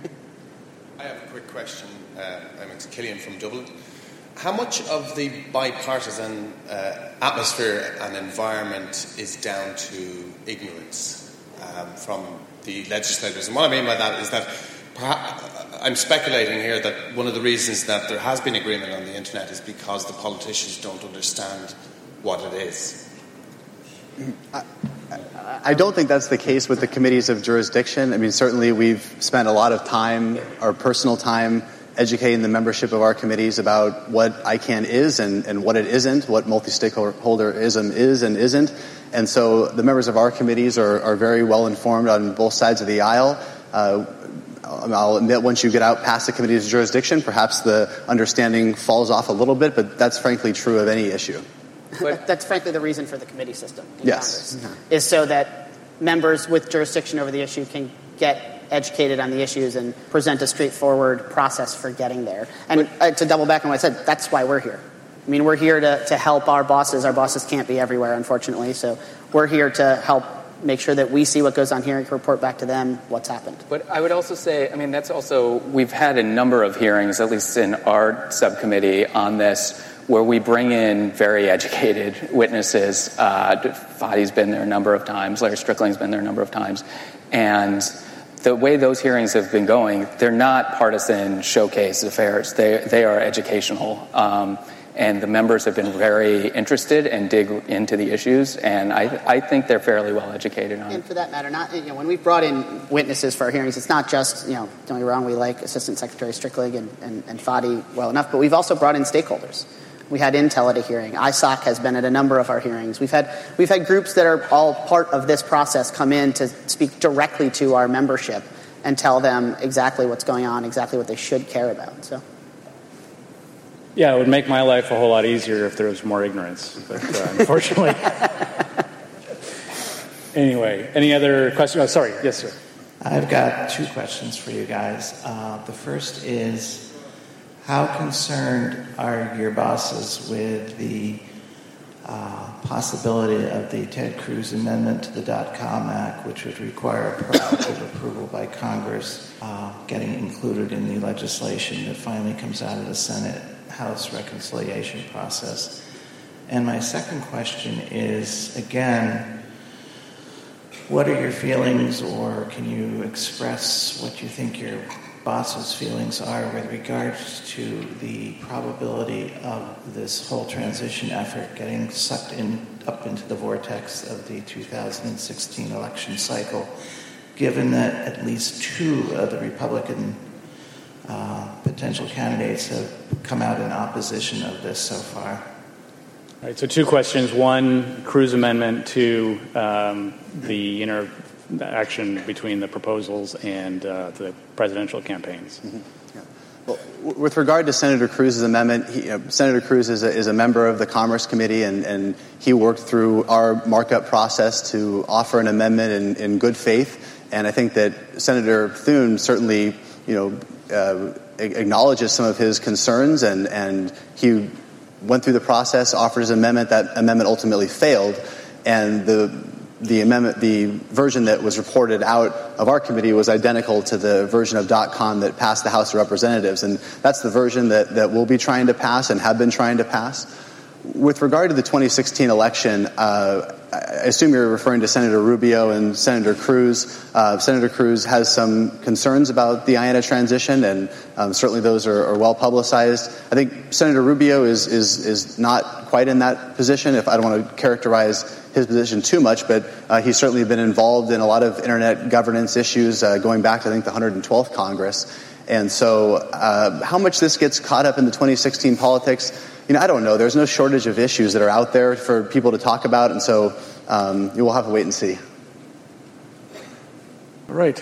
Speaker 10: I have a quick question. Uh, I'm Killian from Dublin. How much of the bipartisan uh, atmosphere and environment is down to ignorance um, from the legislators? And what I mean by that is that perhaps, I'm speculating here that one of the reasons that there has been agreement on the internet is because the politicians don't understand what it is.
Speaker 8: I, I don't think that's the case with the committees of jurisdiction. I mean, certainly we've spent a lot of time, our personal time, educating the membership of our committees about what I CAN is and, and what it isn't, what multi-stakeholderism is and isn't. And so the members of our committees are, are very well informed on both sides of the aisle. Uh, I'll admit once you get out past the committee's jurisdiction, perhaps the understanding falls off a little bit, but that's frankly true of any issue.
Speaker 6: But that's frankly the reason for the committee system in
Speaker 8: yes.
Speaker 6: Congress, mm-hmm. is so that members with jurisdiction over the issue can get educated on the issues and present a straightforward process for getting there. And uh, to double back on what I said, that's why we're here. I mean, we're here to, to help our bosses. Our bosses can't be everywhere, unfortunately, so we're here to help make sure that we see what goes on here and can report back to them what's happened.
Speaker 9: But I would also say, I mean, that's also, we've had a number of hearings, at least in our subcommittee, on this, where we bring in very educated witnesses. Uh, Fadi's been there a number of times. Larry Strickling's been there a number of times. And the way those hearings have been going, they're not partisan showcase affairs. They, they are educational. Um, And the members have been very interested and dig into the issues, and I, I think they're fairly well educated on it.
Speaker 6: And for that matter, not you know, when we've brought in witnesses for our hearings, it's not just, you know, don't get me wrong, we like Assistant Secretary Strickling and, and, and Fadi well enough, but we've also brought in stakeholders. We had Intel at a hearing. I S O C has been at a number of our hearings. We've had we've had groups that are all part of this process come in to speak directly to our membership and tell them exactly what's going on, exactly what they should care about. So.
Speaker 5: Yeah, it would make my life a whole lot easier if there was more ignorance, but uh, unfortunately. Anyway, any other questions? Oh, sorry, yes, sir.
Speaker 11: I've got two questions for you guys. Uh, the first is, how concerned are your bosses with the uh, possibility of the Ted Cruz amendment to the dot-com Act, which would require proactive approval by Congress, uh, getting included in the legislation that finally comes out of the Senate House reconciliation process? And my second question is, again, what are your feelings, or can you express what you think your boss's feelings are with regards to the probability of this whole transition effort getting sucked in up into the vortex of the two thousand sixteen election cycle, given that at least two of the Republican uh, potential candidates have come out in opposition of this so far?
Speaker 5: All right, so two questions. One, Cruz amendment. Two, um, the interaction between the proposals and uh, the presidential campaigns.
Speaker 8: Mm-hmm. Yeah. Well, w- with regard to Senator Cruz's amendment, he, uh, Senator Cruz is a, is a member of the Commerce Committee, and, and he worked through our markup process to offer an amendment in, in good faith. And I think that Senator Thune certainly, you know, uh, acknowledges some of his concerns, and, and he went through the process, offered his amendment. That amendment ultimately failed, and the the amendment, the version that was reported out of our committee was identical to the version of .com that passed the House of Representatives, and that's the version that, that we'll be trying to pass and have been trying to pass. With regard to the twenty sixteen election, uh, I assume you're referring to Senator Rubio and Senator Cruz. Uh, Senator Cruz has some concerns about the I A N A transition, and um, certainly those are, are well publicized. I think Senator Rubio is, is is not quite in that position. If I don't want to characterize his position too much, but uh, he's certainly been involved in a lot of internet governance issues uh, going back to, I think, the one hundred twelfth Congress. And so uh, how much this gets caught up in the twenty sixteen politics, you know, I don't know. There's no shortage of issues that are out there for people to talk about, and so um, you will have to wait and see.
Speaker 5: All right.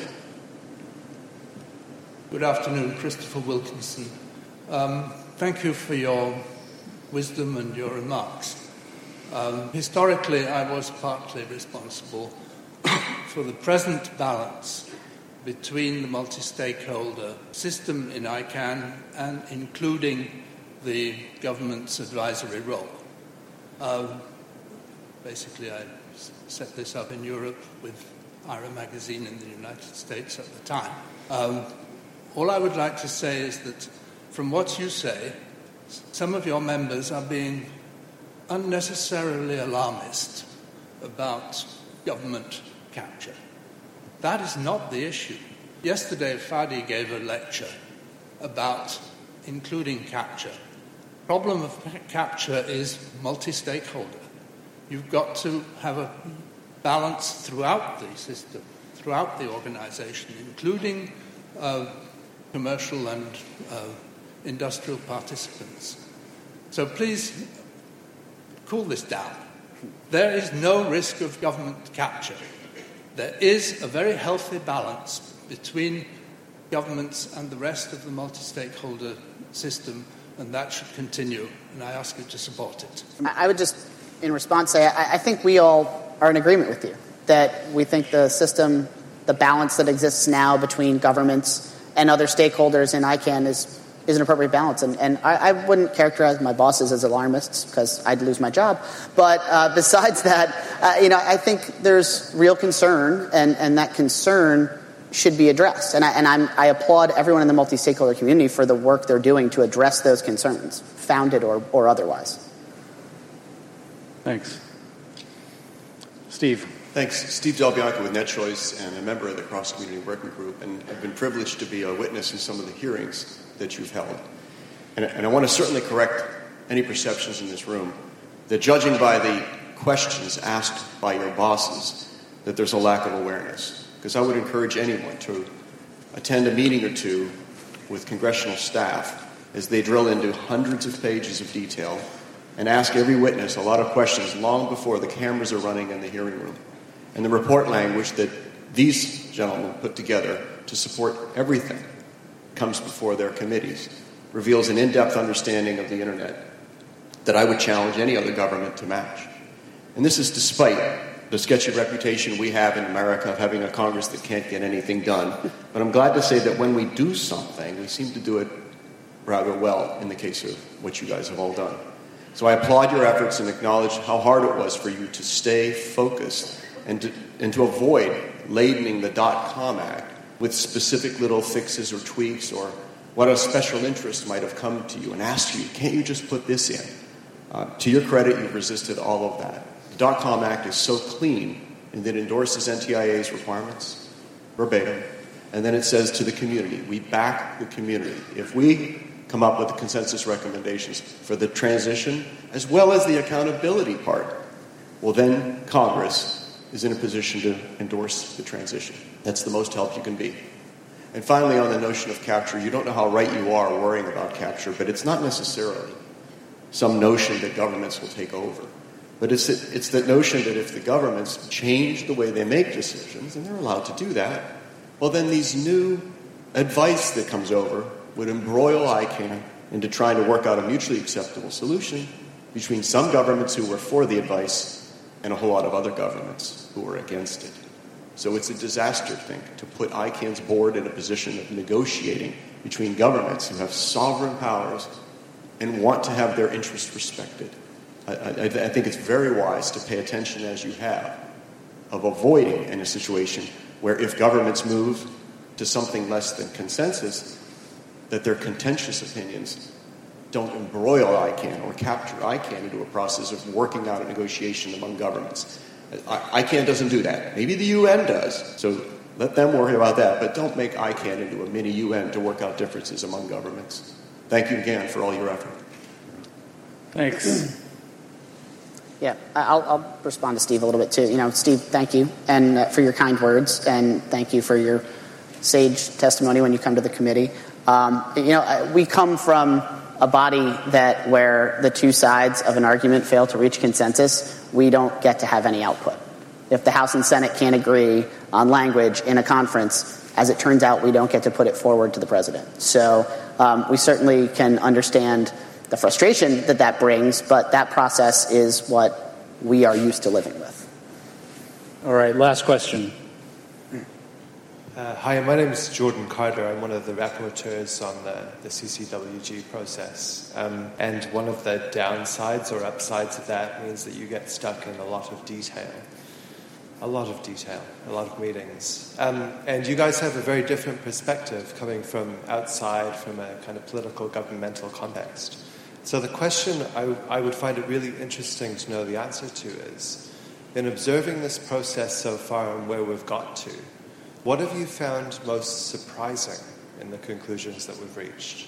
Speaker 12: Good afternoon, Christopher Wilkinson. Um, thank you for your wisdom and your remarks. Um, historically, I was partly responsible for the present balance between the multi-stakeholder system in I CANN and including the government's advisory role. Um, basically, I set this up in Europe with IRA magazine in the United States at the time. Um, all I would like to say is that from what you say, some of your members are being unnecessarily alarmist about government capture. That is not the issue. Yesterday, Fadi gave a lecture about including capture. The problem of capture is multi-stakeholder. You've got to have a balance throughout the system, throughout the organization, including uh, commercial and uh, industrial participants. So please cool this down. There is no risk of government capture. There is a very healthy balance between governments and the rest of the multi-stakeholder system, and that should continue, and I ask you to support it.
Speaker 6: I would just, in response, say I, I think we all are in agreement with you, that we think the system, the balance that exists now between governments and other stakeholders in I CANN is is an appropriate balance. And, and I, I wouldn't characterize my bosses as alarmists because I'd lose my job. But uh, besides that, uh, you know, I think there's real concern, and, and that concern should be addressed. And, I, and I'm, I applaud everyone in the multi-stakeholder community for the work they're doing to address those concerns, founded or, or otherwise.
Speaker 5: Thanks. Steve.
Speaker 13: Thanks. Steve Del Bianco with NetChoice and a member of the Cross Community Working Group, and I've been privileged to be a witness in some of the hearings that you've held. And, and I want to certainly correct any perceptions in this room that, judging by the questions asked by your bosses, that there's a lack of awareness. Because I would encourage anyone to attend a meeting or two with congressional staff as they drill into hundreds of pages of detail and ask every witness a lot of questions long before the cameras are running in the hearing room. And the report language that these gentlemen put together to support everything that comes before their committees reveals an in-depth understanding of the internet that I would challenge any other government to match. And this is despite the sketchy reputation we have in America of having a Congress that can't get anything done. But I'm glad to say that when we do something, we seem to do it rather well in the case of what you guys have all done. So I applaud your efforts and acknowledge how hard it was for you to stay focused and to, and to avoid ladening the dot-com act with specific little fixes or tweaks or what a special interest might have come to you and asked you, can't you just put this in? Uh, to your credit, you've resisted all of that. The dot-com act is so clean and it endorses N T I A's requirements verbatim. And then it says to the community, we back the community. If we come up with the consensus recommendations for the transition as well as the accountability part, well, then Congress is in a position to endorse the transition. That's the most help you can be. And finally, on the notion of capture, you don't know how right you are worrying about capture, but it's not necessarily some notion that governments will take over. But it's, it's the notion that if the governments change the way they make decisions, and they're allowed to do that, well, then these new advice that comes over would embroil ICANN into trying to work out a mutually acceptable solution between some governments who were for the advice and a whole lot of other governments who were against it. So it's a disaster thing to put ICANN's board in a position of negotiating between governments who have sovereign powers and want to have their interests respected. I, I, I think it's very wise to pay attention, as you have, of avoiding in a situation where if governments move to something less than consensus, that their contentious opinions don't embroil ICANN or capture ICANN into a process of working out a negotiation among governments. I, ICANN doesn't do that. Maybe the U N does, so let them worry about that, but don't make ICANN into a mini U N to work out differences among governments. Thank you again for all your effort.
Speaker 5: Thanks.
Speaker 6: Yeah, I'll, I'll respond to Steve a little bit too. You know, Steve, thank you and uh, for your kind words, and thank you for your sage testimony when you come to the committee. Um, you know, we come from a body that where the two sides of an argument fail to reach consensus, we don't get to have any output. If the House and Senate can't agree on language in a conference, as it turns out, we don't get to put it forward to the president. So um, we certainly can understand the frustration that that brings, but that process is what we are used to living with.
Speaker 5: All right, last question.
Speaker 14: Uh, hi, my name is Jordan Carter. I'm one of the rapporteurs on the, the C C W G process. Um, and one of the downsides or upsides of that means that you get stuck in a lot of detail. A lot of detail, a lot of meetings. Um, and you guys have a very different perspective coming from outside, from a kind of political, governmental context. So the question I, I would find it really interesting to know the answer to is, in observing this process so far and where we've got to, what have you found most surprising in the conclusions that we've reached?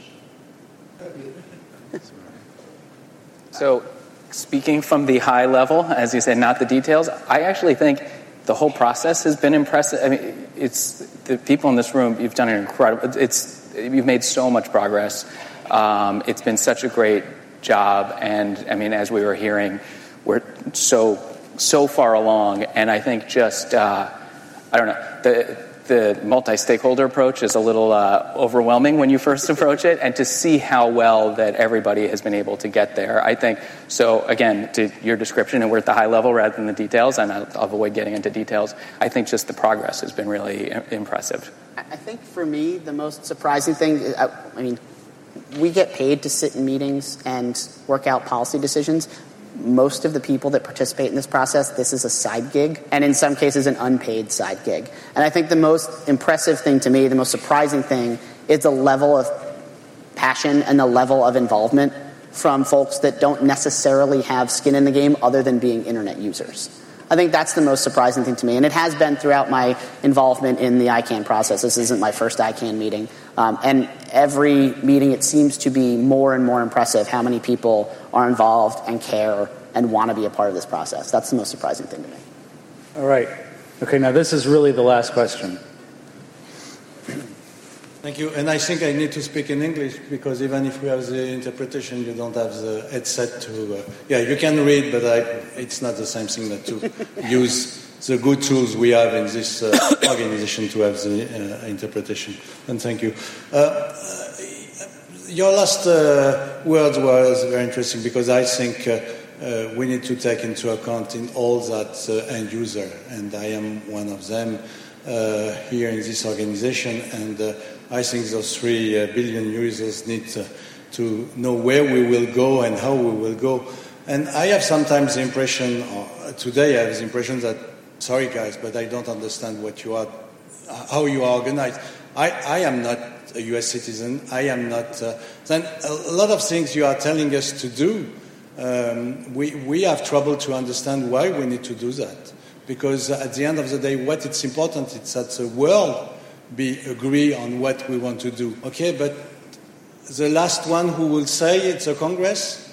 Speaker 9: So, speaking from the high level, as you said, not the details, I actually think the whole process has been impressive. I mean, it's the people in this room, you've done an incredible, it's, you've made so much progress. Um, it's been such a great job. And I mean, as we were hearing, we're so, so far along. And I think just, uh, I don't know, the the multi-stakeholder approach is a little uh, overwhelming when you first approach it, and to see how well that everybody has been able to get there, I think, so again, to your description, and we're at the high level rather than the details, and I'll, I'll avoid getting into details, I think just the progress has been really impressive.
Speaker 6: I think for me, the most surprising thing, I, I mean, we get paid to sit in meetings and work out policy decisions. Most of the people that participate in this process, this is a side gig, and in some cases an unpaid side gig. And I think the most impressive thing to me, the most surprising thing, is the level of passion and the level of involvement from folks that don't necessarily have skin in the game other than being internet users. I think that's the most surprising thing to me, and it has been throughout my involvement in the ICANN process. This isn't my first ICANN meeting. Um, and every meeting, it seems to be more and more impressive how many people are involved and care and want to be a part of this process. That's the most surprising thing to me.
Speaker 5: All right. Okay, now this is really the last question.
Speaker 15: Thank you. And I think I need to speak in English because even if we have the interpretation, you don't have the headset to. Uh, yeah, you can read, but I, it's not the same thing that to use the good tools we have in this uh, organization to have the uh, interpretation. And thank you. Uh, your last uh, words were very interesting because I think uh, uh, we need to take into account in all that uh, end user, and I am one of them uh, here in this organization. And uh, I think those three uh, billion users need uh, to know where we will go and how we will go. And I have sometimes the impression, uh, today I have the impression that, sorry guys, but I don't understand what you are, how you are organized. I, I am not a U S citizen. I am not. Uh, then a lot of things you are telling us to do, um, we, we have trouble to understand why we need to do that. Because at the end of the day, what it's important is that the world be agree on what we want to do. Okay, but the last one who will say it's a Congress,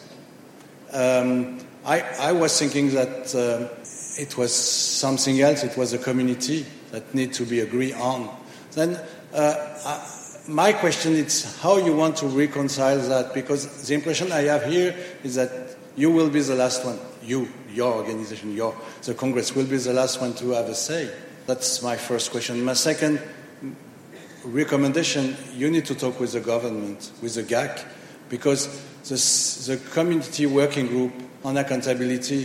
Speaker 15: um, I, I was thinking that uh, it was something else. It was a community that need to be agreed on. Then uh, I, my question is how you want to reconcile that, because the impression I have here is that you will be the last one. You, your organization, your the Congress will be the last one to have a say. That's my first question. My second recommendation, you need to talk with the government, with the G A C, because this, the community working group on accountability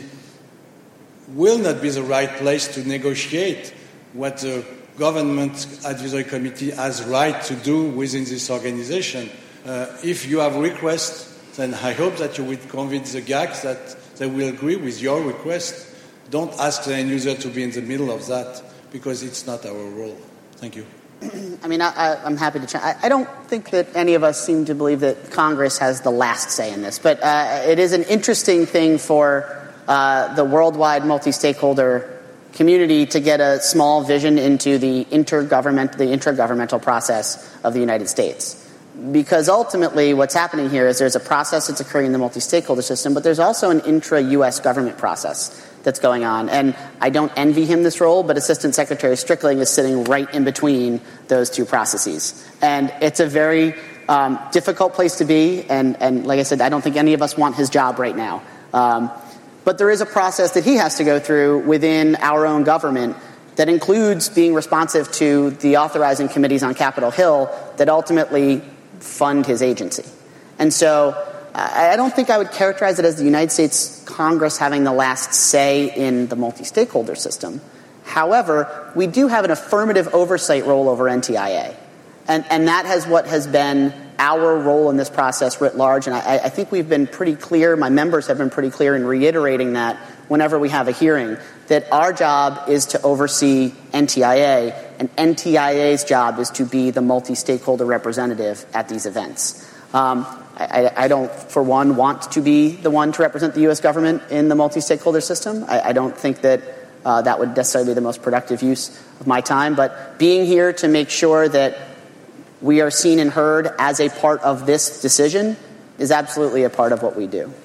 Speaker 15: will not be the right place to negotiate what the government advisory committee has right to do within this organization. Uh, if you have requests, then I hope that you will convince the G A C that they will agree with your request. Don't ask the end user to be in the middle of that, because it's not our role. Thank you.
Speaker 6: I mean, I, I'm happy to. Ch- I, I don't think that any of us seem to believe that Congress has the last say in this, but uh, it is an interesting thing for uh, the worldwide multi-stakeholder community to get a small vision into the intergovernment, the intergovernmental process of the United States. Because ultimately what's happening here is there's a process that's occurring in the multi-stakeholder system, but there's also an intra-U S government process that's going on. And I don't envy him this role, but Assistant Secretary Strickling is sitting right in between those two processes. And it's a very um, difficult place to be. And, and like I said, I don't think any of us want his job right now. Um, but there is a process that he has to go through within our own government that includes being responsive to the authorizing committees on Capitol Hill that ultimately fund his agency. And so I don't think I would characterize it as the United States Congress having the last say in the multi-stakeholder system. However, we do have an affirmative oversight role over N T I A. And, and that has what has been our role in this process writ large. And I, I think we've been pretty clear, my members have been pretty clear in reiterating that whenever we have a hearing, that our job is to oversee N T I A, and N T I A's job is to be the multi-stakeholder representative at these events. Um, I, I don't, for one, want to be the one to represent the U S government in the multi-stakeholder system. I, I don't think that uh, that would necessarily be the most productive use of my time. But being here to make sure that we are seen and heard as a part of this decision is absolutely a part of what we do.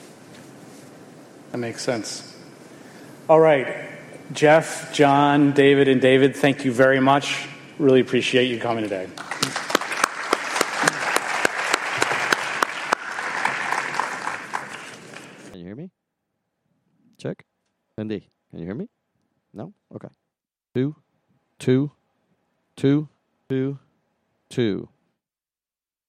Speaker 5: That makes sense. All right. Jeff, John, David, and David, thank you very much. Really appreciate you coming today.
Speaker 16: Can you hear me? Check. Andy, can you hear me? No? Okay. Two, two, two, two, two.